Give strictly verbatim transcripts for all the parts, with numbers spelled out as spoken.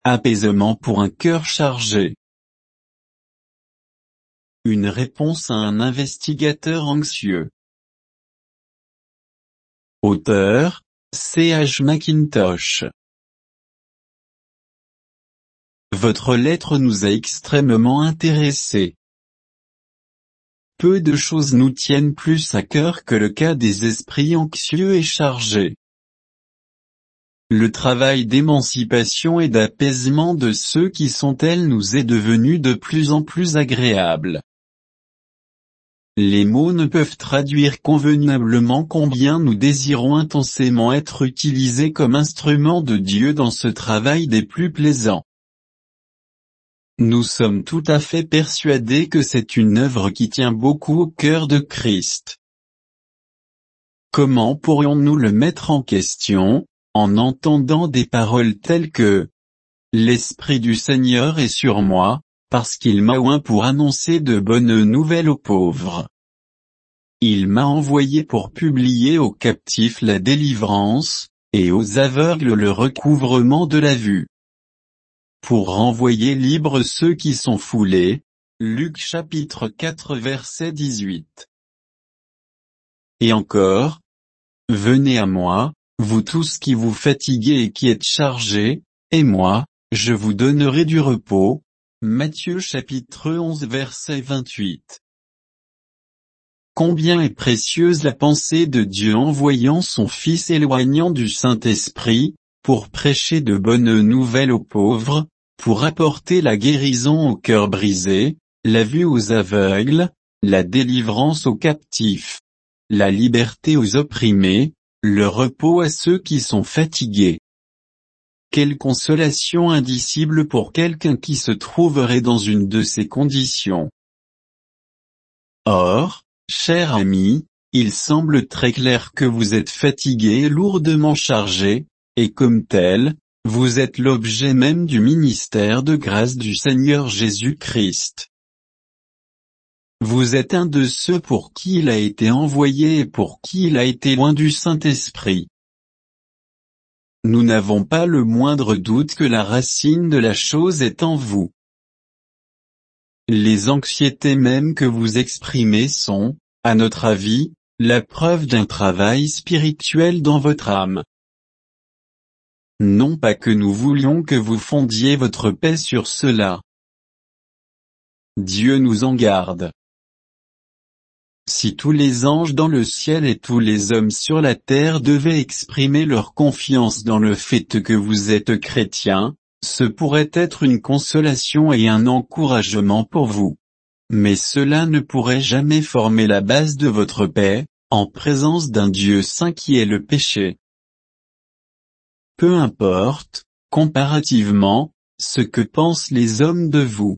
Apaisement pour un cœur chargé. Une réponse à un investigateur anxieux. Auteur, C H Mackintosh. Votre lettre nous a extrêmement intéressés. Peu de choses nous tiennent plus à cœur que le cas des esprits anxieux et chargés. Le travail d'émancipation et d'apaisement de ceux qui sont tels nous est devenu de plus en plus agréable. Les mots ne peuvent traduire convenablement combien nous désirons intensément être utilisés comme instruments de Dieu dans ce travail des plus plaisants. Nous sommes tout à fait persuadés que c'est une œuvre qui tient beaucoup au cœur de Christ. Comment pourrions-nous le mettre en question, en entendant des paroles telles que « L'Esprit du Seigneur est sur moi, parce qu'il m'a oint pour annoncer de bonnes nouvelles aux pauvres. Il m'a envoyé pour publier aux captifs la délivrance, et aux aveugles le recouvrement de la vue. Pour renvoyer libres ceux qui sont foulés. » Luc chapitre quatre verset dix-huit. Et encore, « Venez à moi, vous tous qui vous fatiguez et qui êtes chargés, et moi, je vous donnerai du repos. » Matthieu chapitre onze verset vingt-huit. Combien est précieuse la pensée de Dieu envoyant son Fils éloignant du Saint-Esprit, pour prêcher de bonnes nouvelles aux pauvres, pour apporter la guérison aux cœurs brisés, la vue aux aveugles, la délivrance aux captifs, la liberté aux opprimés, le repos à ceux qui sont fatigués. Quelle consolation indicible pour quelqu'un qui se trouverait dans une de ces conditions. Or, cher ami, il semble très clair que vous êtes fatigué et lourdement chargé, et comme tel, vous êtes l'objet même du ministère de grâce du Seigneur Jésus-Christ. Vous êtes un de ceux pour qui il a été envoyé et pour qui il a été loin du Saint-Esprit. Nous n'avons pas le moindre doute que la racine de la chose est en vous. Les anxiétés mêmes que vous exprimez sont, à notre avis, la preuve d'un travail spirituel dans votre âme. Non pas que nous voulions que vous fondiez votre paix sur cela. Dieu nous en garde. Si tous les anges dans le ciel et tous les hommes sur la terre devaient exprimer leur confiance dans le fait que vous êtes chrétien, ce pourrait être une consolation et un encouragement pour vous. Mais cela ne pourrait jamais former la base de votre paix, en présence d'un Dieu saint qui est le péché. Peu importe, comparativement, ce que pensent les hommes de vous.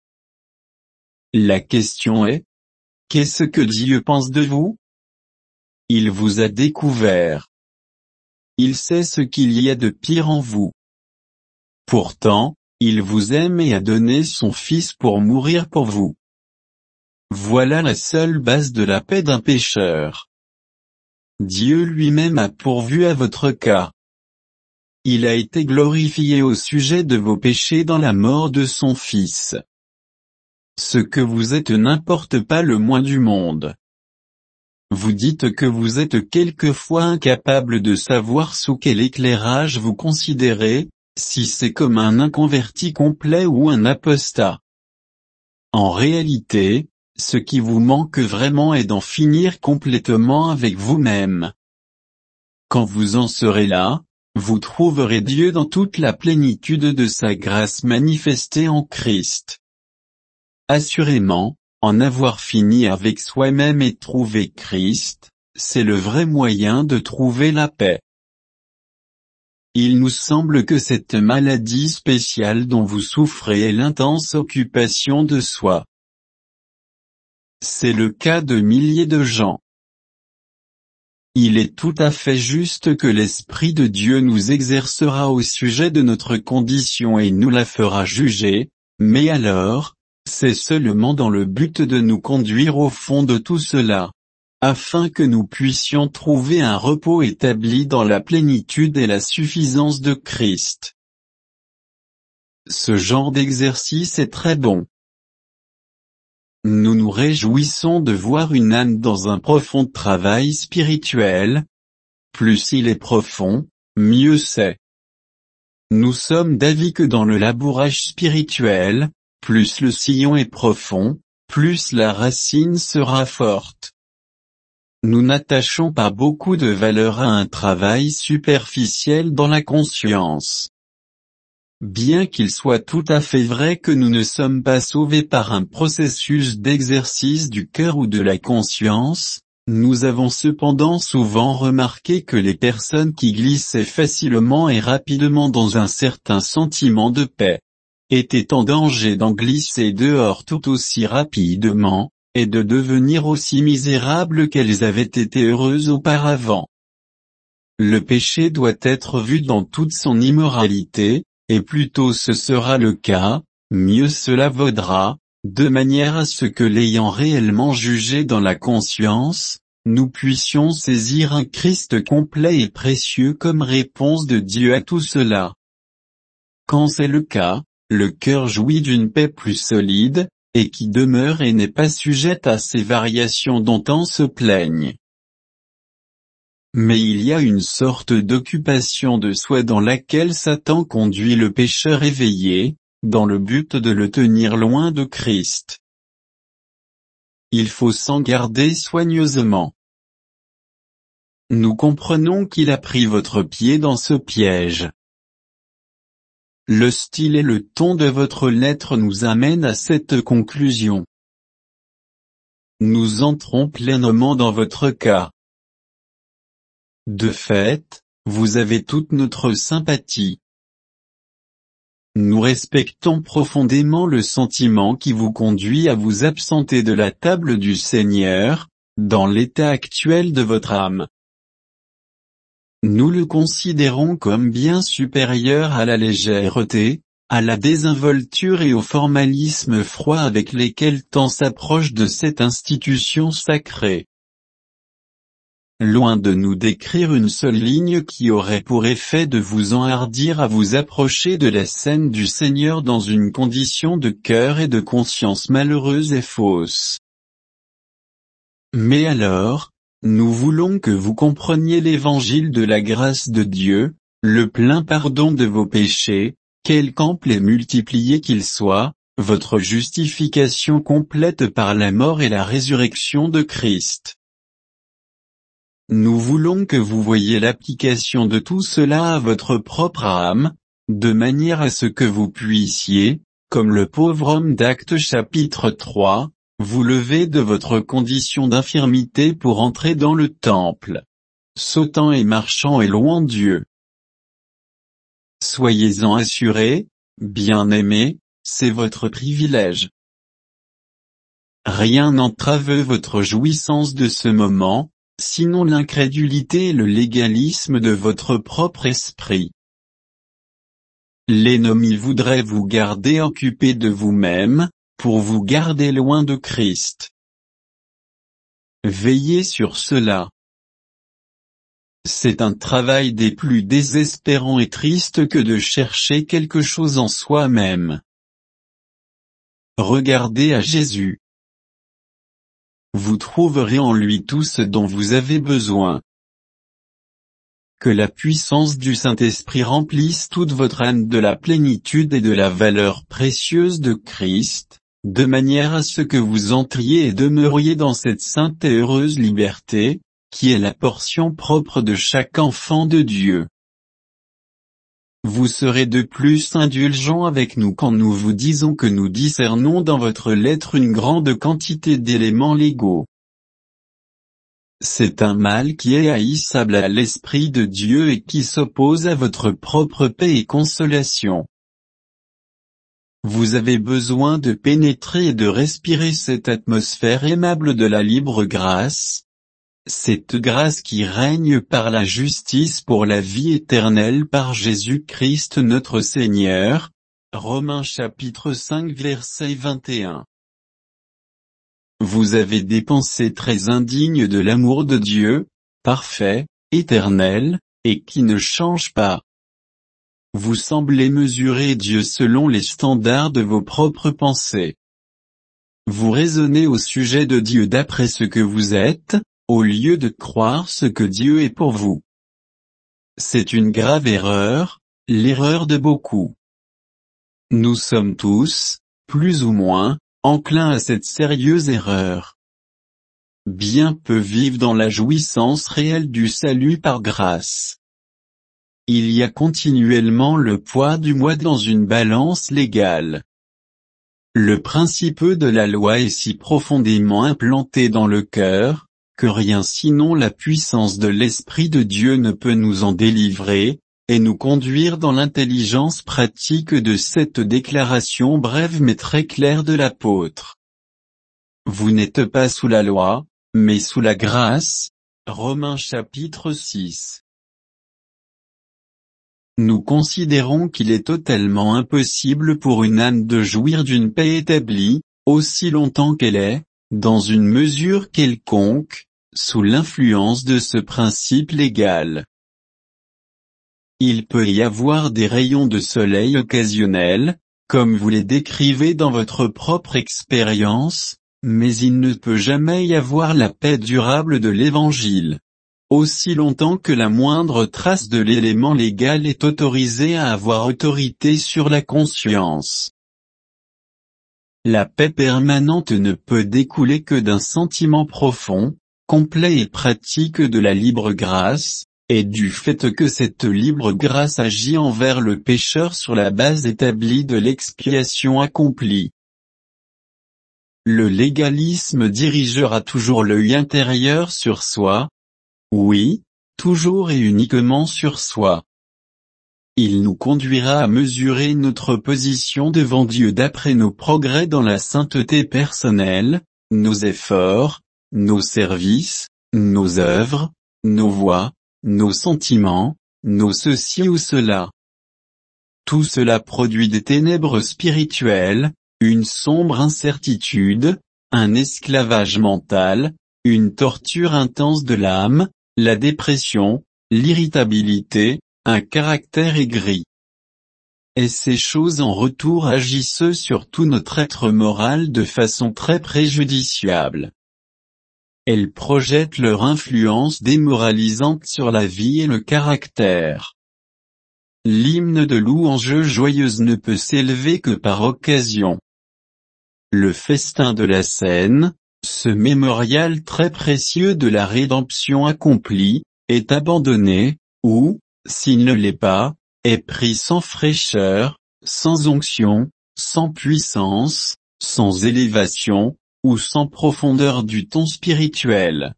La question est, qu'est-ce que Dieu pense de vous? Il vous a découvert. Il sait ce qu'il y a de pire en vous. Pourtant, il vous aime et a donné son Fils pour mourir pour vous. Voilà la seule base de la paix d'un pécheur. Dieu lui-même a pourvu à votre cas. Il a été glorifié au sujet de vos péchés dans la mort de son Fils. Ce que vous êtes n'importe pas le moins du monde. Vous dites que vous êtes quelquefois incapable de savoir sous quel éclairage vous considérez, si c'est comme un inconverti complet ou un apostat. En réalité, ce qui vous manque vraiment est d'en finir complètement avec vous-même. Quand vous en serez là, vous trouverez Dieu dans toute la plénitude de sa grâce manifestée en Christ. Assurément, en avoir fini avec soi-même et trouver Christ, c'est le vrai moyen de trouver la paix. Il nous semble que cette maladie spéciale dont vous souffrez est l'intense occupation de soi. C'est le cas de milliers de gens. Il est tout à fait juste que l'Esprit de Dieu nous exercera au sujet de notre condition et nous la fera juger, mais alors, c'est seulement dans le but de nous conduire au fond de tout cela, afin que nous puissions trouver un repos établi dans la plénitude et la suffisance de Christ. Ce genre d'exercice est très bon. Nous nous réjouissons de voir une âme dans un profond travail spirituel. Plus il est profond, mieux c'est. Nous sommes d'avis que dans le labourage spirituel, plus le sillon est profond, plus la racine sera forte. Nous n'attachons pas beaucoup de valeur à un travail superficiel dans la conscience. Bien qu'il soit tout à fait vrai que nous ne sommes pas sauvés par un processus d'exercice du cœur ou de la conscience, nous avons cependant souvent remarqué que les personnes qui glissaient facilement et rapidement dans un certain sentiment de paix, étaient en danger d'en glisser dehors tout aussi rapidement, et de devenir aussi misérables qu'elles avaient été heureuses auparavant. Le péché doit être vu dans toute son immoralité, et plus tôt ce sera le cas, mieux cela vaudra, de manière à ce que l'ayant réellement jugé dans la conscience, nous puissions saisir un Christ complet et précieux comme réponse de Dieu à tout cela. Quand c'est le cas, le cœur jouit d'une paix plus solide, et qui demeure et n'est pas sujette à ces variations dont on se plaigne. Mais il y a une sorte d'occupation de soi dans laquelle Satan conduit le pécheur éveillé, dans le but de le tenir loin de Christ. Il faut s'en garder soigneusement. Nous comprenons qu'il a pris votre pied dans ce piège. Le style et le ton de votre lettre nous amènent à cette conclusion. Nous entrons pleinement dans votre cas. De fait, vous avez toute notre sympathie. Nous respectons profondément le sentiment qui vous conduit à vous absenter de la table du Seigneur, dans l'état actuel de votre âme. Nous le considérons comme bien supérieur à la légèreté, à la désinvolture et au formalisme froid avec lesquels tant s'approche de cette institution sacrée. Loin de nous d'écrire une seule ligne qui aurait pour effet de vous enhardir à vous approcher de la scène du Seigneur dans une condition de cœur et de conscience malheureuse et fausse. Mais alors, nous voulons que vous compreniez l'évangile de la grâce de Dieu, le plein pardon de vos péchés, quelque ample et multiplié qu'il soit, votre justification complète par la mort et la résurrection de Christ. Nous voulons que vous voyiez l'application de tout cela à votre propre âme, de manière à ce que vous puissiez, comme le pauvre homme d'Actes chapitre trois, vous lever de votre condition d'infirmité pour entrer dans le temple, sautant et marchant et louant Dieu. Soyez-en assurés, bien-aimés, c'est votre privilège. Rien n'entrave votre jouissance de ce moment, sinon l'incrédulité et le légalisme de votre propre esprit. L'ennemi voudrait vous garder occupé de vous-même, pour vous garder loin de Christ. Veillez sur cela. C'est un travail des plus désespérants et tristes que de chercher quelque chose en soi-même. Regardez à Jésus. Vous trouverez en lui tout ce dont vous avez besoin. Que la puissance du Saint-Esprit remplisse toute votre âme de la plénitude et de la valeur précieuse de Christ, de manière à ce que vous entriez et demeuriez dans cette sainte et heureuse liberté, qui est la portion propre de chaque enfant de Dieu. Vous serez de plus indulgents avec nous quand nous vous disons que nous discernons dans votre lettre une grande quantité d'éléments légaux. C'est un mal qui est haïssable à l'Esprit de Dieu et qui s'oppose à votre propre paix et consolation. Vous avez besoin de pénétrer et de respirer cette atmosphère aimable de la libre grâce, cette grâce qui règne par la justice pour la vie éternelle par Jésus-Christ notre Seigneur. Romains chapitre cinq verset vingt et un. Vous avez des pensées très indignes de l'amour de Dieu, parfait, éternel, et qui ne change pas. vous semblez mesurer Dieu selon les standards de vos propres pensées. Vous raisonnez au sujet de Dieu d'après ce que vous êtes, au lieu de croire ce que Dieu est pour vous. C'est une grave erreur, l'erreur de beaucoup. Nous sommes tous, plus ou moins, enclins à cette sérieuse erreur. Bien peu vivent dans la jouissance réelle du salut par grâce. Il y a continuellement le poids du moi dans une balance légale. Le principe de la loi est si profondément implanté dans le cœur, que rien sinon la puissance de l'Esprit de Dieu ne peut nous en délivrer, et nous conduire dans l'intelligence pratique de cette déclaration brève mais très claire de l'apôtre. Vous n'êtes pas sous la loi, mais sous la grâce. Romains chapitre six. Nous considérons qu'il est totalement impossible pour une âme de jouir d'une paix établie, aussi longtemps qu'elle est, dans une mesure quelconque, sous l'influence de ce principe légal. Il peut y avoir des rayons de soleil occasionnels, comme vous les décrivez dans votre propre expérience, mais il ne peut jamais y avoir la paix durable de l'Évangile. Aussi longtemps que la moindre trace de l'élément légal est autorisée à avoir autorité sur la conscience. La paix permanente ne peut découler que d'un sentiment profond, complet et pratique de la libre grâce, et du fait que cette libre grâce agit envers le pécheur sur la base établie de l'expiation accomplie. Le légalisme dirigera toujours l'œil intérieur sur soi. Oui, toujours et uniquement sur soi. Il nous conduira à mesurer notre position devant Dieu d'après nos progrès dans la sainteté personnelle, nos efforts, nos services, nos œuvres, nos voies, nos sentiments, nos ceci ou cela. Tout cela produit des ténèbres spirituelles, une sombre incertitude, un esclavage mental, une torture intense de l'âme, la dépression, l'irritabilité, un caractère aigri. Et ces choses en retour agissent sur tout notre être moral de façon très préjudiciable. Elles projettent leur influence démoralisante sur la vie et le caractère. L'hymne de louange joyeuse ne peut s'élever que par occasion. Le festin de la scène, ce mémorial très précieux de la rédemption accomplie, est abandonné, ou, s'il ne l'est pas, est pris sans fraîcheur, sans onction, sans puissance, sans élévation, ou sans profondeur du ton spirituel.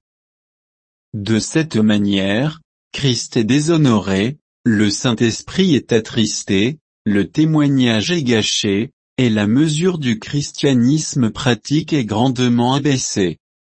De cette manière, Christ est déshonoré, le Saint-Esprit est attristé, le témoignage est gâché, et la mesure du christianisme pratique est grandement abaissée.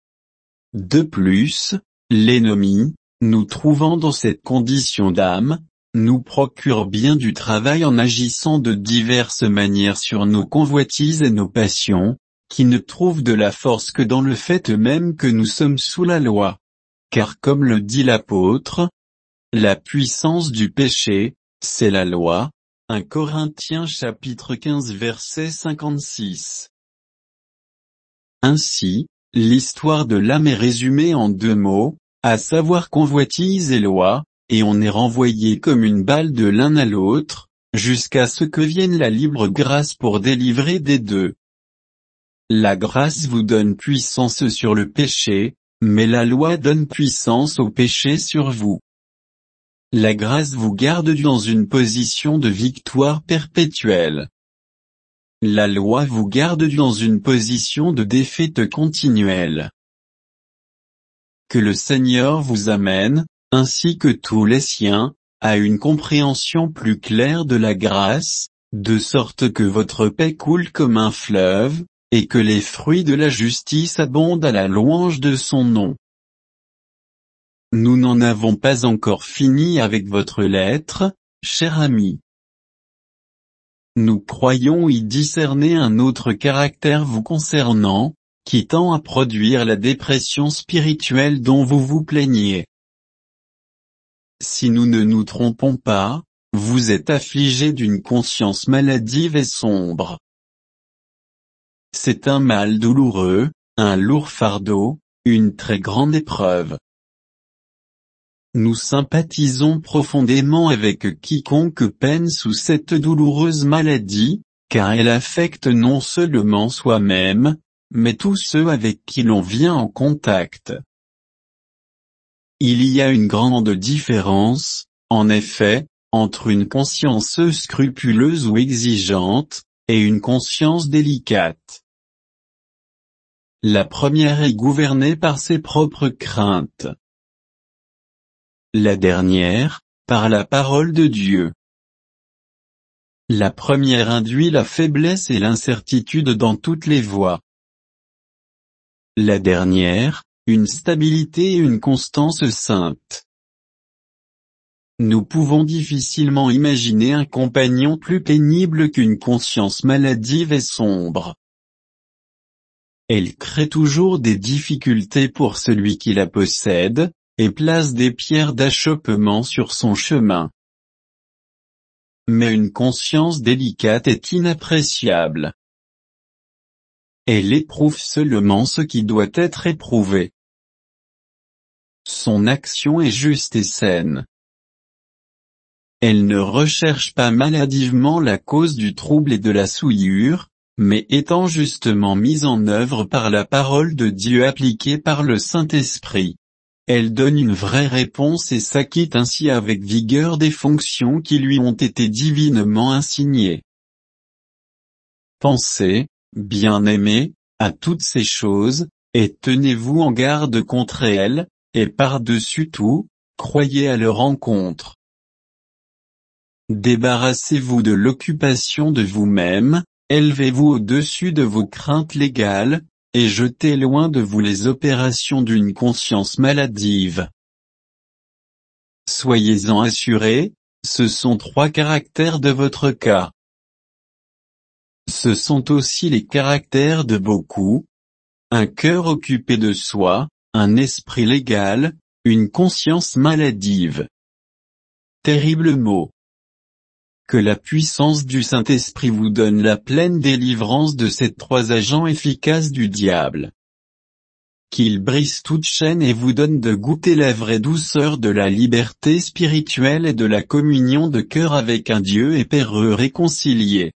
De plus, l'ennemi, nous trouvant dans cette condition d'âme, nous procure bien du travail en agissant de diverses manières sur nos convoitises et nos passions, qui ne trouvent de la force que dans le fait même que nous sommes sous la loi. Car comme le dit l'apôtre, la puissance du péché, c'est la loi. un Corinthiens chapitre quinze verset cinquante-six. Ainsi, l'histoire de l'âme est résumée en deux mots, à savoir convoitise et loi, et on est renvoyé comme une balle de l'un à l'autre, jusqu'à ce que vienne la libre grâce pour délivrer des deux. La grâce vous donne puissance sur le péché, mais la loi donne puissance au péché sur vous. La grâce vous garde dans une position de victoire perpétuelle. La loi vous garde dans une position de défaite continuelle. Que le Seigneur vous amène, ainsi que tous les siens, à une compréhension plus claire de la grâce, de sorte que votre paix coule comme un fleuve, et que les fruits de la justice abondent à la louange de son nom. Nous n'en avons pas encore fini avec votre lettre, cher ami. Nous croyons y discerner un autre caractère vous concernant, qui tend à produire la dépression spirituelle dont vous vous plaignez. Si nous ne nous trompons pas, vous êtes affligé d'une conscience maladive et sombre. C'est un mal douloureux, un lourd fardeau, une très grande épreuve. Nous sympathisons profondément avec quiconque peine sous cette douloureuse maladie, car elle affecte non seulement soi-même, mais tous ceux avec qui l'on vient en contact. Il y a une grande différence, en effet, entre une conscience scrupuleuse ou exigeante, et une conscience délicate. La première est gouvernée par ses propres craintes. La dernière, par la parole de Dieu. La première induit la faiblesse et l'incertitude dans toutes les voies. La dernière, une stabilité et une constance sainte. Nous pouvons difficilement imaginer un compagnon plus pénible qu'une conscience maladive et sombre. Elle crée toujours des difficultés pour celui qui la possède, et place des pierres d'achoppement sur son chemin. Mais une conscience délicate est inappréciable. Elle éprouve seulement ce qui doit être éprouvé. Son action est juste et saine. Elle ne recherche pas maladivement la cause du trouble et de la souillure, mais étant justement mise en œuvre par la parole de Dieu appliquée par le Saint-Esprit. Elle donne une vraie réponse et s'acquitte ainsi avec vigueur des fonctions qui lui ont été divinement assignées. Pensez, bien-aimés, à toutes ces choses, et tenez-vous en garde contre elles, et par-dessus tout, croyez à leur encontre. Débarrassez-vous de l'occupation de vous-même, élevez-vous au-dessus de vos craintes légales, et jetez loin de vous les opérations d'une conscience maladive. Soyez-en assurés, ce sont trois caractères de votre cas. Ce sont aussi les caractères de beaucoup. Un cœur occupé de soi, un esprit légal, une conscience maladive. Terrible mot. Que la puissance du Saint-Esprit vous donne la pleine délivrance de ces trois agents efficaces du diable. Qu'il brise toute chaîne et vous donne de goûter la vraie douceur de la liberté spirituelle et de la communion de cœur avec un Dieu et Père réconcilié.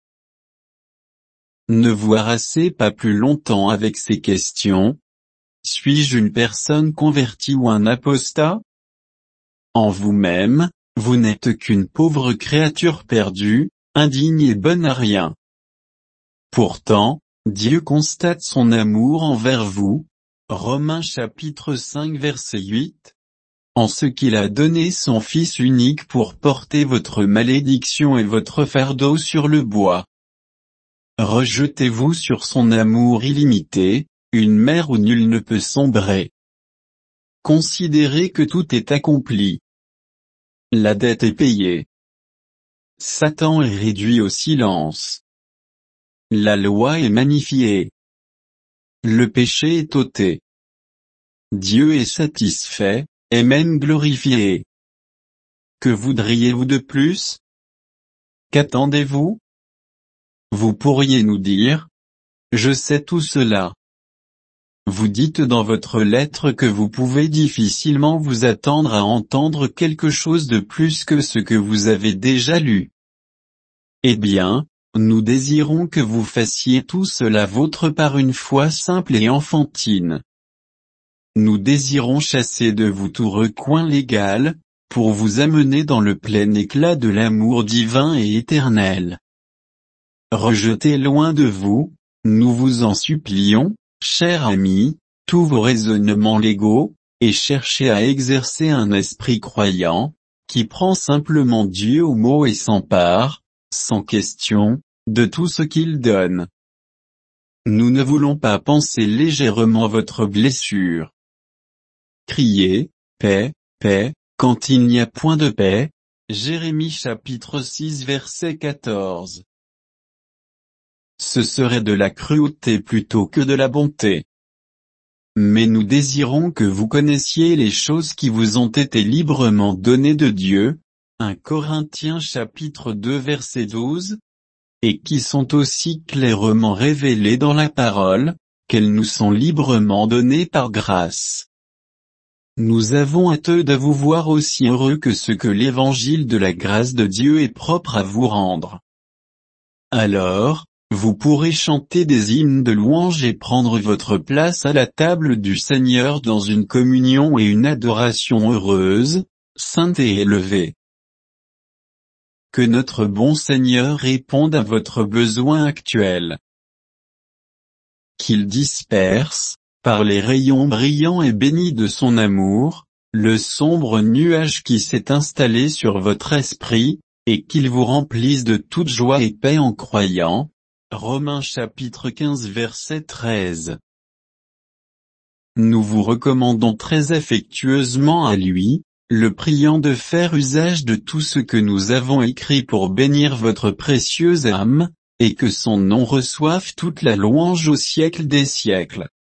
Ne vous harassez pas plus longtemps avec ces questions. Suis-je une personne convertie ou un apostat? En vous-même, vous n'êtes qu'une pauvre créature perdue, indigne et bonne à rien. Pourtant, Dieu constate son amour envers vous, Romains chapitre cinq verset huit, en ce qu'il a donné son Fils unique pour porter votre malédiction et votre fardeau sur le bois. Rejetez-vous sur son amour illimité, une mer où nul ne peut sombrer. Considérez que tout est accompli. La dette est payée. Satan est réduit au silence. La loi est magnifiée. Le péché est ôté. Dieu est satisfait, et même glorifié. Que voudriez-vous de plus? Qu'attendez-vous? Vous pourriez nous dire, je sais tout cela. Vous dites dans votre lettre que vous pouvez difficilement vous attendre à entendre quelque chose de plus que ce que vous avez déjà lu. Eh bien, nous désirons que vous fassiez tout cela vôtre par une foi simple et enfantine. Nous désirons chasser de vous tout recoin légal, pour vous amener dans le plein éclat de l'amour divin et éternel. Rejetez loin de vous, nous vous en supplions, chers amis, tous vos raisonnements légaux, et cherchez à exercer un esprit croyant, qui prend simplement Dieu au mot et s'empare, sans question, de tout ce qu'il donne. Nous ne voulons pas panser légèrement votre blessure. Criez, paix, paix, quand il n'y a point de paix. Jérémie chapitre six verset quatorze. Ce serait de la cruauté plutôt que de la bonté. Mais nous désirons que vous connaissiez les choses qui vous ont été librement données de Dieu, un Corinthiens chapitre deux verset douze, et qui sont aussi clairement révélées dans la parole, qu'elles nous sont librement données par grâce. Nous avons hâte de vous voir aussi heureux que ce que l'évangile de la grâce de Dieu est propre à vous rendre. Alors, vous pourrez chanter des hymnes de louange et prendre votre place à la table du Seigneur dans une communion et une adoration heureuse, sainte et élevée. Que notre bon Seigneur réponde à votre besoin actuel. Qu'il disperse, par les rayons brillants et bénis de son amour, le sombre nuage qui s'est installé sur votre esprit, et qu'il vous remplisse de toute joie et paix en croyant. Romains chapitre quinze verset treize. Nous vous recommandons très affectueusement à lui, le priant de faire usage de tout ce que nous avons écrit pour bénir votre précieuse âme, et que son nom reçoive toute la louange au siècle des siècles.